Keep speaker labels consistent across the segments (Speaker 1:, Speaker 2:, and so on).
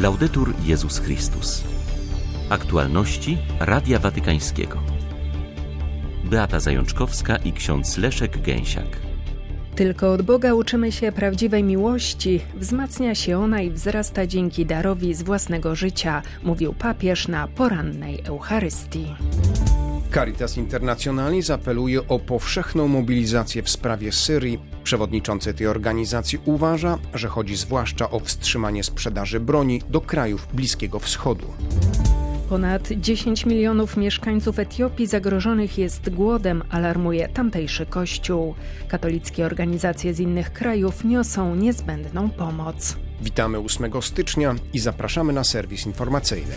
Speaker 1: Laudetur Jezus Chrystus. Aktualności Radia Watykańskiego. Beata Zajączkowska i ksiądz Leszek Gęsiak.
Speaker 2: Tylko od Boga uczymy się prawdziwej miłości, wzmacnia się ona i wzrasta dzięki darowi z własnego życia, mówił papież na porannej Eucharystii.
Speaker 3: Caritas Internationalis apeluje o powszechną mobilizację w sprawie Syrii. Przewodniczący tej organizacji uważa, że chodzi zwłaszcza o wstrzymanie sprzedaży broni do krajów Bliskiego Wschodu.
Speaker 2: Ponad 10 milionów mieszkańców Etiopii zagrożonych jest głodem, alarmuje tamtejszy kościół. Katolickie organizacje z innych krajów niosą niezbędną pomoc.
Speaker 3: Witamy 8 stycznia i zapraszamy na serwis informacyjny.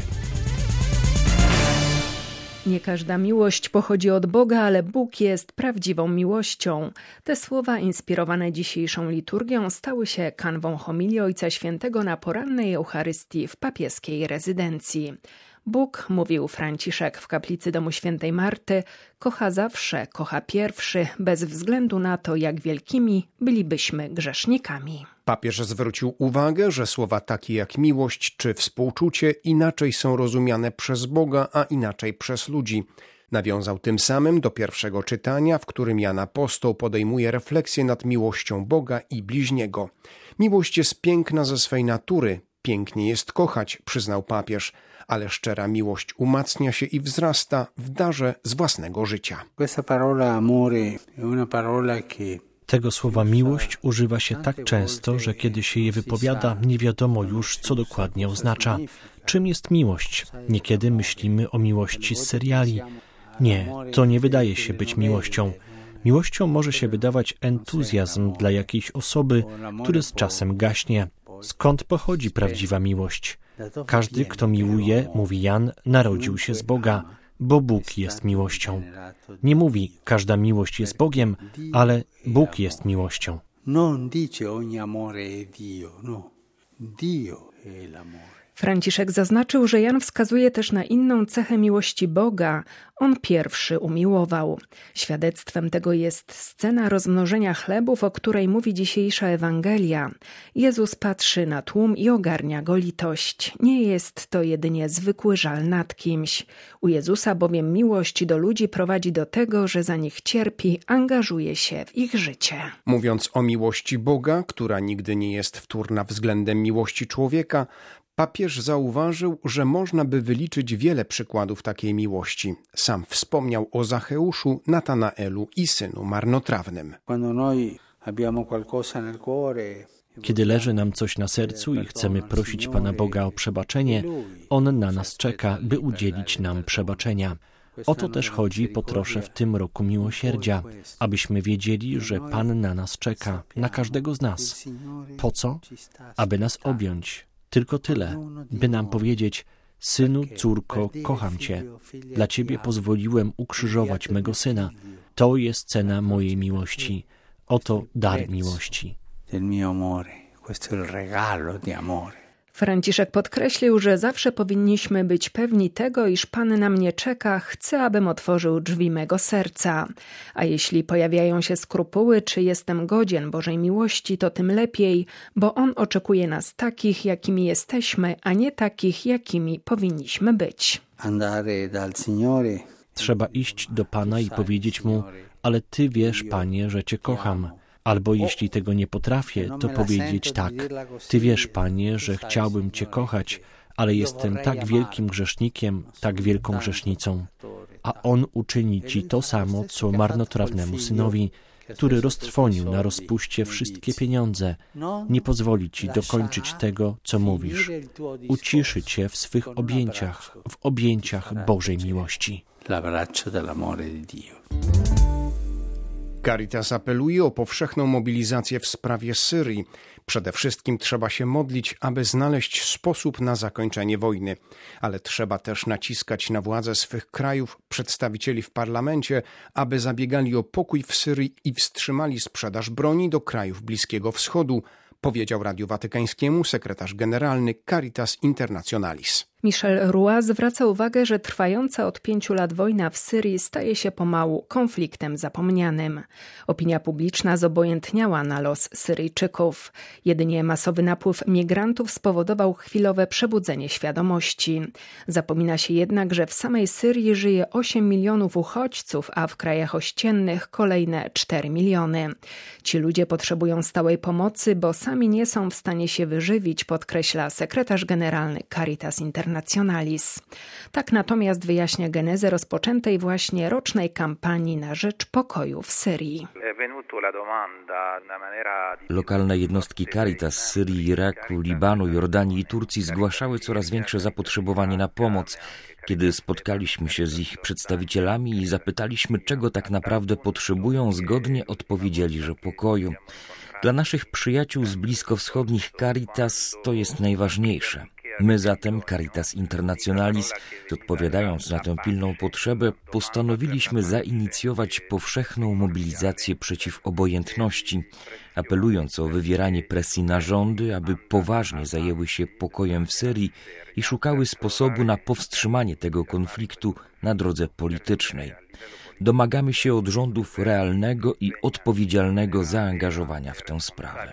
Speaker 2: Nie każda miłość pochodzi od Boga, ale Bóg jest prawdziwą miłością. Te słowa inspirowane dzisiejszą liturgią stały się kanwą homilii Ojca Świętego na porannej Eucharystii w papieskiej rezydencji. Bóg, mówił Franciszek w kaplicy domu świętej Marty, kocha zawsze, kocha pierwszy, bez względu na to, jak wielkimi bylibyśmy grzesznikami.
Speaker 3: Papież zwrócił uwagę, że słowa takie jak miłość czy współczucie inaczej są rozumiane przez Boga, a inaczej przez ludzi. Nawiązał tym samym do pierwszego czytania, w którym Jan Apostoł podejmuje refleksję nad miłością Boga i bliźniego. Miłość jest piękna ze swej natury, pięknie jest kochać, przyznał papież, ale szczera miłość umacnia się i wzrasta w darze z własnego życia.
Speaker 4: Tego słowa miłość używa się tak często, że kiedy się je wypowiada, nie wiadomo już, co dokładnie oznacza. Czym jest miłość? Niekiedy myślimy o miłości z seriali. Nie, to nie wydaje się być miłością. Miłością może się wydawać entuzjazm dla jakiejś osoby, który z czasem gaśnie. Skąd pochodzi prawdziwa miłość? Każdy, kto miłuje, mówi Jan, narodził się z Boga, bo Bóg jest miłością. Nie mówi, każda miłość jest Bogiem, ale Bóg jest miłością.
Speaker 2: Franciszek zaznaczył, że Jan wskazuje też na inną cechę miłości Boga. On pierwszy umiłował. Świadectwem tego jest scena rozmnożenia chlebów, o której mówi dzisiejsza Ewangelia. Jezus patrzy na tłum i ogarnia go litość. Nie jest to jedynie zwykły żal nad kimś. U Jezusa bowiem miłość do ludzi prowadzi do tego, że za nich cierpi, angażuje się w ich życie.
Speaker 3: Mówiąc o miłości Boga, która nigdy nie jest wtórna względem miłości człowieka, papież zauważył, że można by wyliczyć wiele przykładów takiej miłości. Sam wspomniał o Zacheuszu, Natanaelu i synu marnotrawnym.
Speaker 4: Kiedy leży nam coś na sercu i chcemy prosić Pana Boga o przebaczenie, On na nas czeka, by udzielić nam przebaczenia. O to też chodzi po trosze w tym roku miłosierdzia, abyśmy wiedzieli, że Pan na nas czeka, na każdego z nas. Po co? Aby nas objąć. Tylko tyle, by nam powiedzieć: synu, córko, kocham Cię. Dla Ciebie pozwoliłem ukrzyżować mego syna. To jest cena mojej miłości. Oto dar miłości.
Speaker 2: Franciszek podkreślił, że zawsze powinniśmy być pewni tego, iż Pan na mnie czeka, chce, abym otworzył drzwi mego serca. A jeśli pojawiają się skrupuły, czy jestem godzien Bożej miłości, to tym lepiej, bo On oczekuje nas takich, jakimi jesteśmy, a nie takich, jakimi powinniśmy być.
Speaker 4: Trzeba iść do Pana i powiedzieć Mu: ale Ty wiesz, Panie, że Cię kocham. Albo jeśli tego nie potrafię, to powiedzieć tak: Ty wiesz, Panie, że chciałbym Cię kochać, ale jestem tak wielkim grzesznikiem, tak wielką grzesznicą. A On uczyni Ci to samo, co marnotrawnemu synowi, który roztrwonił na rozpuście wszystkie pieniądze. Nie pozwoli Ci dokończyć tego, co mówisz. Uciszy Cię w swych objęciach, w objęciach Bożej miłości.
Speaker 3: Caritas apeluje o powszechną mobilizację w sprawie Syrii. Przede wszystkim trzeba się modlić, aby znaleźć sposób na zakończenie wojny. Ale trzeba też naciskać na władze swych krajów, przedstawicieli w parlamencie, aby zabiegali o pokój w Syrii i wstrzymali sprzedaż broni do krajów Bliskiego Wschodu, powiedział Radiu Watykańskiemu sekretarz generalny Caritas Internationalis.
Speaker 2: Michel Roy zwraca uwagę, że trwająca od 5 lat wojna w Syrii staje się pomału konfliktem zapomnianym. Opinia publiczna zobojętniała na los Syryjczyków. Jedynie masowy napływ migrantów spowodował chwilowe przebudzenie świadomości. Zapomina się jednak, że w samej Syrii żyje 8 milionów uchodźców, a w krajach ościennych kolejne 4 miliony. Ci ludzie potrzebują stałej pomocy, bo sami nie są w stanie się wyżywić, podkreśla sekretarz generalny Caritas Internationalis. Tak natomiast wyjaśnia genezę rozpoczętej właśnie rocznej kampanii na rzecz pokoju w Syrii.
Speaker 5: Lokalne jednostki Caritas z Syrii, Iraku, Libanu, Jordanii i Turcji zgłaszały coraz większe zapotrzebowanie na pomoc. Kiedy spotkaliśmy się z ich przedstawicielami i zapytaliśmy, czego tak naprawdę potrzebują, zgodnie odpowiedzieli, że pokoju. Dla naszych przyjaciół z bliskowschodnich Caritas to jest najważniejsze. My zatem, Caritas Internationalis, odpowiadając na tę pilną potrzebę, postanowiliśmy zainicjować powszechną mobilizację przeciw obojętności, apelując o wywieranie presji na rządy, aby poważnie zajęły się pokojem w Syrii i szukały sposobu na powstrzymanie tego konfliktu na drodze politycznej. Domagamy się od rządów realnego i odpowiedzialnego zaangażowania w tę sprawę.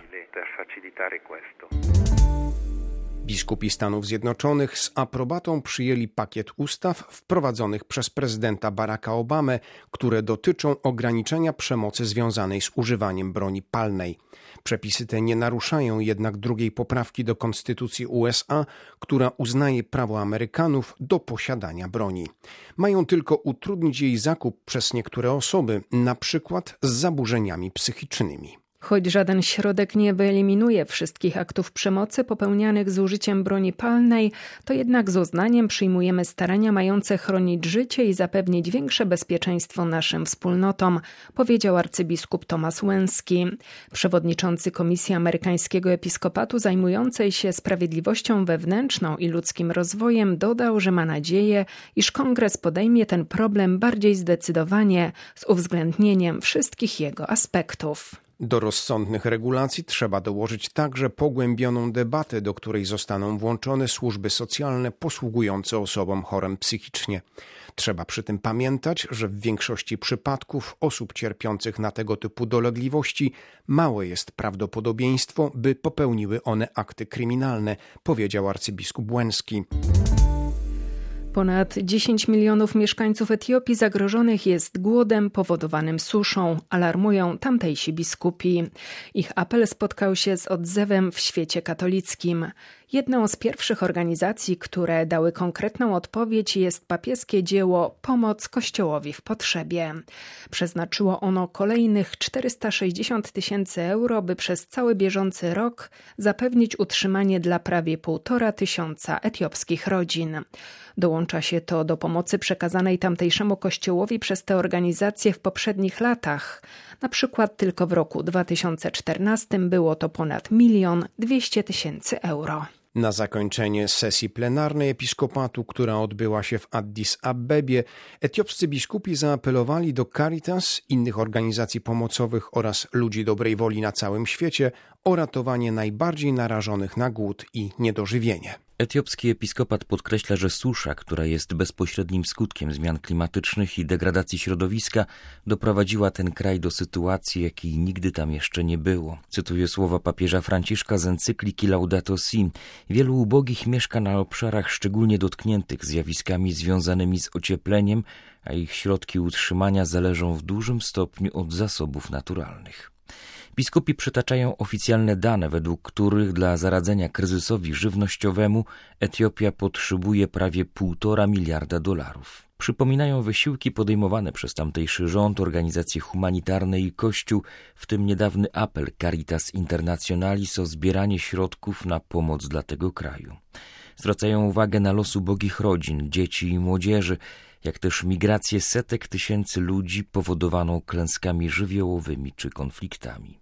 Speaker 3: Biskupi Stanów Zjednoczonych z aprobatą przyjęli pakiet ustaw wprowadzonych przez prezydenta Baracka Obamę, które dotyczą ograniczenia przemocy związanej z używaniem broni palnej. Przepisy te nie naruszają jednak drugiej poprawki do Konstytucji USA, która uznaje prawo Amerykanów do posiadania broni. Mają tylko utrudnić jej zakup przez niektóre osoby, na przykład z zaburzeniami psychicznymi.
Speaker 2: Choć żaden środek nie wyeliminuje wszystkich aktów przemocy popełnianych z użyciem broni palnej, to jednak z uznaniem przyjmujemy starania mające chronić życie i zapewnić większe bezpieczeństwo naszym wspólnotom, powiedział arcybiskup Thomas Łęski. Przewodniczący Komisji Amerykańskiego Episkopatu zajmującej się sprawiedliwością wewnętrzną i ludzkim rozwojem dodał, że ma nadzieję, iż Kongres podejmie ten problem bardziej zdecydowanie, z uwzględnieniem wszystkich jego aspektów.
Speaker 3: Do rozsądnych regulacji trzeba dołożyć także pogłębioną debatę, do której zostaną włączone służby socjalne posługujące osobom chorym psychicznie. Trzeba przy tym pamiętać, że w większości przypadków osób cierpiących na tego typu dolegliwości małe jest prawdopodobieństwo, by popełniły one akty kryminalne, powiedział arcybiskup Łęski.
Speaker 2: Ponad 10 milionów mieszkańców Etiopii zagrożonych jest głodem powodowanym suszą, alarmują tamtejsi biskupi. Ich apel spotkał się z odzewem w świecie katolickim. Jedną z pierwszych organizacji, które dały konkretną odpowiedź, jest papieskie dzieło Pomoc Kościołowi w potrzebie. Przeznaczyło ono kolejnych 460 000 euro, by przez cały bieżący rok zapewnić utrzymanie dla prawie 1,5 tysiąca etiopskich rodzin. Dołącza się to do pomocy przekazanej tamtejszemu kościołowi przez te organizacje w poprzednich latach. Na przykład tylko w roku 2014 było to ponad 1 200 000 euro.
Speaker 3: Na zakończenie sesji plenarnej Episkopatu, która odbyła się w Addis Abebie, etiopscy biskupi zaapelowali do Caritas, innych organizacji pomocowych oraz ludzi dobrej woli na całym świecie o ratowanie najbardziej narażonych na głód i niedożywienie.
Speaker 5: Etiopski episkopat podkreśla, że susza, która jest bezpośrednim skutkiem zmian klimatycznych i degradacji środowiska, doprowadziła ten kraj do sytuacji, jakiej nigdy tam jeszcze nie było. Cytuję słowa papieża Franciszka z encykliki Laudato Si. Wielu ubogich mieszka na obszarach szczególnie dotkniętych zjawiskami związanymi z ociepleniem, a ich środki utrzymania zależą w dużym stopniu od zasobów naturalnych. Biskupi przytaczają oficjalne dane, według których dla zaradzenia kryzysowi żywnościowemu Etiopia potrzebuje prawie $1,5 miliarda. Przypominają wysiłki podejmowane przez tamtejszy rząd, organizacje humanitarne i Kościół, w tym niedawny apel Caritas Internationalis o zbieranie środków na pomoc dla tego kraju. Zwracają uwagę na los ubogich rodzin, dzieci i młodzieży, jak też migrację setek tysięcy ludzi powodowaną klęskami żywiołowymi czy konfliktami.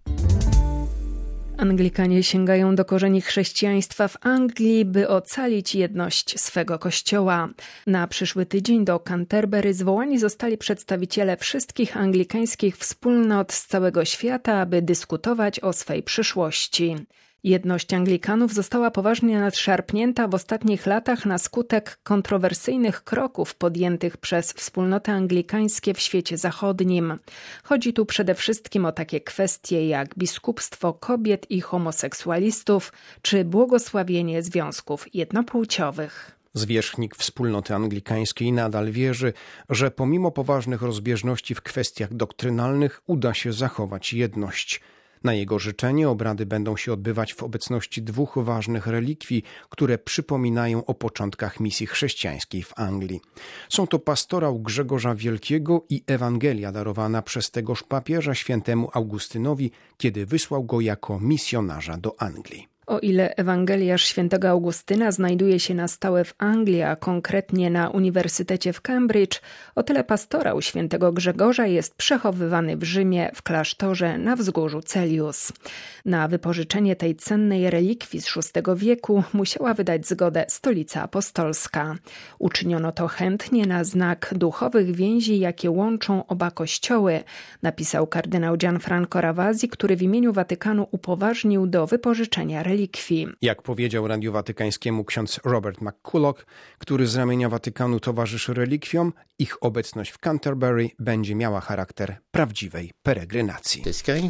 Speaker 2: Anglikanie sięgają do korzeni chrześcijaństwa w Anglii, by ocalić jedność swego kościoła. Na przyszły tydzień do Canterbury zwołani zostali przedstawiciele wszystkich anglikańskich wspólnot z całego świata, aby dyskutować o swej przyszłości. Jedność Anglikanów została poważnie nadszarpnięta w ostatnich latach na skutek kontrowersyjnych kroków podjętych przez wspólnoty anglikańskie w świecie zachodnim. Chodzi tu przede wszystkim o takie kwestie jak biskupstwo kobiet i homoseksualistów czy błogosławienie związków jednopłciowych.
Speaker 3: Zwierzchnik wspólnoty anglikańskiej nadal wierzy, że pomimo poważnych rozbieżności w kwestiach doktrynalnych uda się zachować jedność. Na jego życzenie obrady będą się odbywać w obecności 2 ważnych relikwii, które przypominają o początkach misji chrześcijańskiej w Anglii. Są to pastorał Grzegorza Wielkiego i Ewangelia darowana przez tegoż papieża świętemu Augustynowi, kiedy wysłał go jako misjonarza do Anglii.
Speaker 2: O ile Ewangeliarz świętego Augustyna znajduje się na stałe w Anglii, a konkretnie na Uniwersytecie w Cambridge, o tyle pastorał świętego Grzegorza jest przechowywany w Rzymie w klasztorze na wzgórzu Celius. Na wypożyczenie tej cennej relikwii z VI wieku musiała wydać zgodę Stolica Apostolska. Uczyniono to chętnie na znak duchowych więzi, jakie łączą oba kościoły, napisał kardynał Gianfranco Ravasi, który w imieniu Watykanu upoważnił do wypożyczenia relikwii.
Speaker 3: Jak powiedział Radiu Watykańskiemu ksiądz Robert McCulloch, który z ramienia Watykanu towarzyszy relikwiom, ich obecność w Canterbury będzie miała charakter prawdziwej peregrinacji.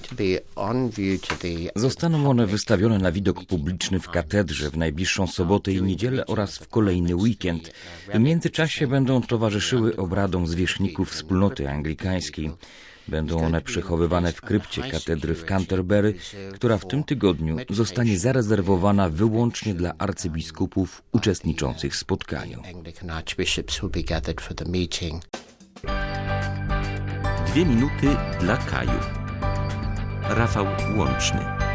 Speaker 5: Zostaną one wystawione na widok publiczny w katedrze w najbliższą sobotę i niedzielę oraz w kolejny weekend. W międzyczasie będą towarzyszyły obradom zwierzchników wspólnoty anglikańskiej. Będą one przechowywane w krypcie katedry w Canterbury, która w tym tygodniu zostanie zarezerwowana wyłącznie dla arcybiskupów uczestniczących w spotkaniu.
Speaker 1: 2 minuty dla Kaju. Rafał Łączny.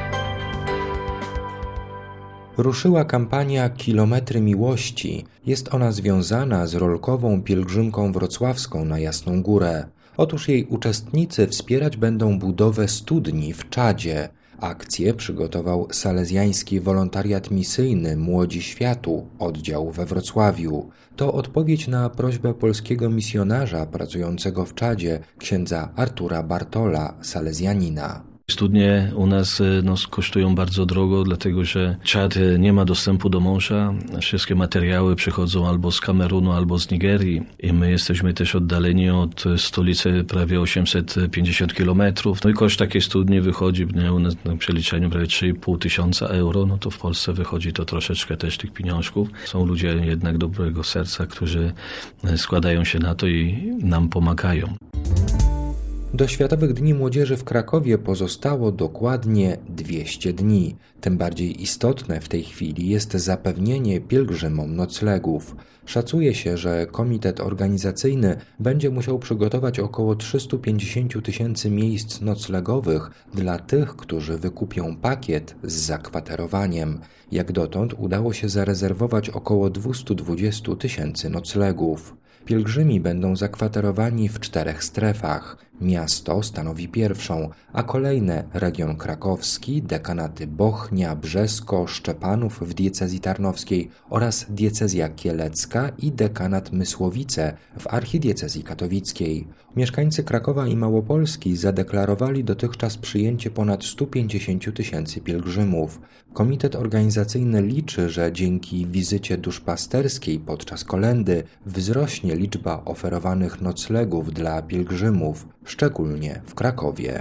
Speaker 6: Ruszyła kampania Kilometry Miłości. Jest ona związana z rolkową pielgrzymką wrocławską na Jasną Górę. Otóż jej uczestnicy wspierać będą budowę studni w Czadzie. Akcję przygotował salezjański wolontariat misyjny Młodzi Światu, oddział we Wrocławiu. To odpowiedź na prośbę polskiego misjonarza pracującego w Czadzie, księdza Artura Bartola, salezjanina.
Speaker 7: Studnie u nas kosztują bardzo drogo, dlatego że Czad nie ma dostępu do morza. Wszystkie materiały przychodzą albo z Kamerunu, albo z Nigerii i my jesteśmy też oddaleni od stolicy prawie 850 kilometrów. No i koszt takiej studni wychodzi u nas na przeliczeniu prawie 3,5 tysiąca euro. No to w Polsce wychodzi to troszeczkę też tych pieniążków. Są ludzie jednak dobrego serca, którzy składają się na to i nam pomagają.
Speaker 6: Do Światowych Dni Młodzieży w Krakowie pozostało dokładnie 200 dni. Tym bardziej istotne w tej chwili jest zapewnienie pielgrzymom noclegów. Szacuje się, że komitet organizacyjny będzie musiał przygotować około 350 tysięcy miejsc noclegowych dla tych, którzy wykupią pakiet z zakwaterowaniem. Jak dotąd udało się zarezerwować około 220 tysięcy noclegów. Pielgrzymi będą zakwaterowani w 4 strefach. Miasto stanowi pierwszą, a kolejne region krakowski, dekanaty Bochnia, Brzesko, Szczepanów w diecezji tarnowskiej oraz diecezja kielecka i dekanat Mysłowice w archidiecezji katowickiej. Mieszkańcy Krakowa i Małopolski zadeklarowali dotychczas przyjęcie ponad 150 tysięcy pielgrzymów. Komitet organizacyjny liczy, że dzięki wizycie duszpasterskiej podczas kolędy wzrośnie liczba oferowanych noclegów dla pielgrzymów, szczególnie w Krakowie.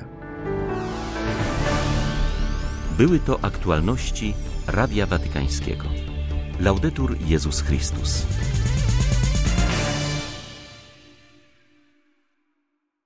Speaker 1: Były to aktualności Radia Watykańskiego. Laudetur Jezus Chrystus.